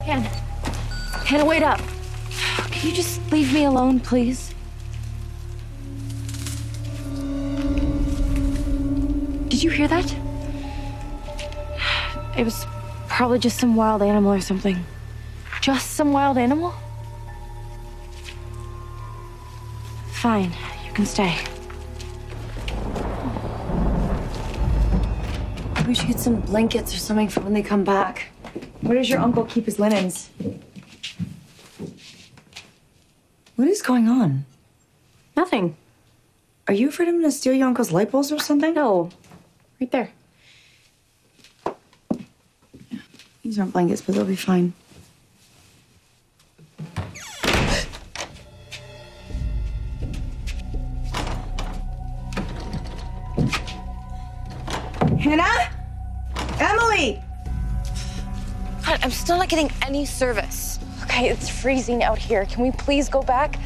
Hannah, wait up. Can you just leave me alone, please? Did you hear that? It was probably just some wild animal or something. Just some wild animal? Fine, you can stay. We should get some blankets or something for when they come back. Where does your uncle keep his linens? What is going on? Nothing. Are you afraid I'm gonna steal your uncle's light bulbs or something? No. Right there. These aren't blankets, but they'll be fine. Hannah? Emily! God, I'm still not getting any service. Okay, it's freezing out here. Can we please go back?